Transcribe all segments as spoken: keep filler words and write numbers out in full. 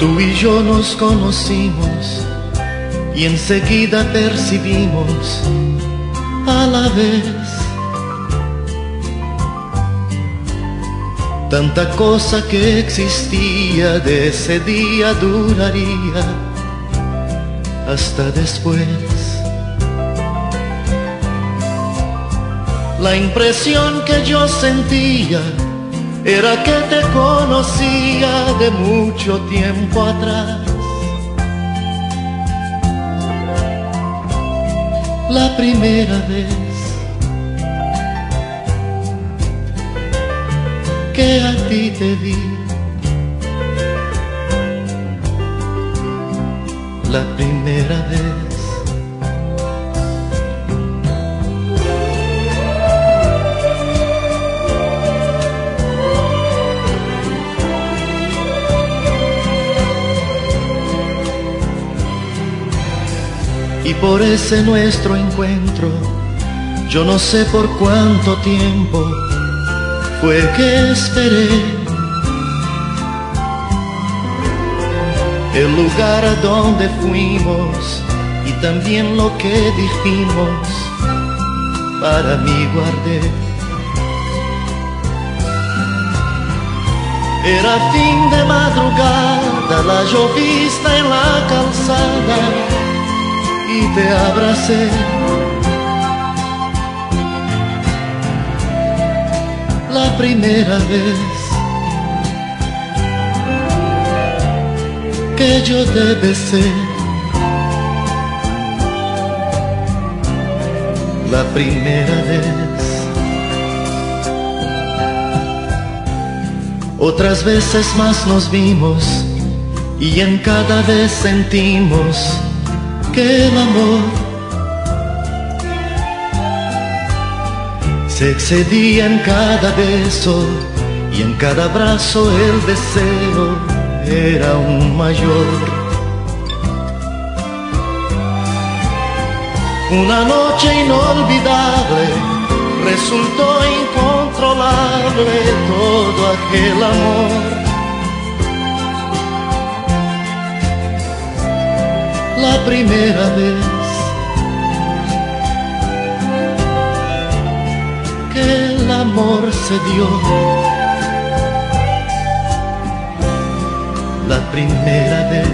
Tú y yo nos conocimos y enseguida percibimos a la vez tanta cosa que existía. De ese día duraría hasta después. La impresión que yo sentía era que te conocía de mucho tiempo atrás. La primera vez que a ti te vi, la primera vez. Y por ese nuestro encuentro, yo no sé por cuánto tiempo fue que esperé. El lugar a donde fuimos y también lo que dijimos, para mí guardé. Era fin de madrugada, la llovizna en la calzada, y te abracé. La primera vez que yo te besé, la primera vez. Otras veces más nos vimos y en cada vez sentimos que el amor se excedía en cada beso y en cada abrazo el deseo era aún mayor. Una noche inolvidable resultó incontrolable todo aquel amor. La primera vez que el amor se dio, la primera vez.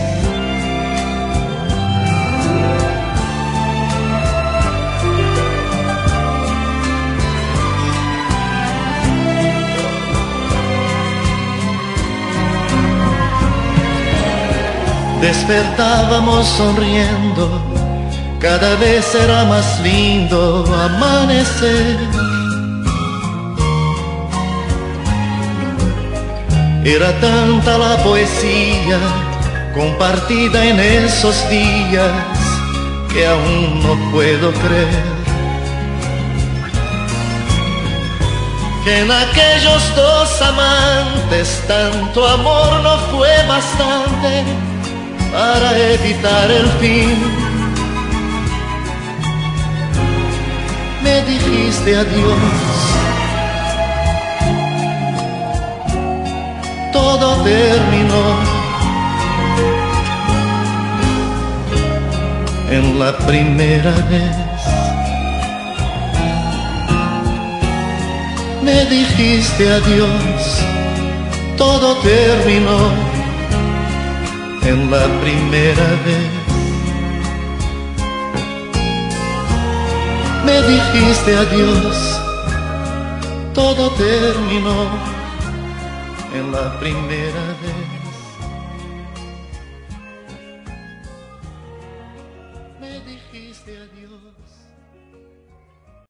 Despertábamos sonriendo, cada vez era más lindo amanecer. Era tanta la poesía compartida en esos días que aún no puedo creer que en aquellos dos amantes tanto amor no fue bastante para evitar el fin. Me dijiste adiós, todo terminó. En la primera vez me dijiste adiós, todo terminó. En la primera vez me dijiste adiós, todo terminó. En la primera vez.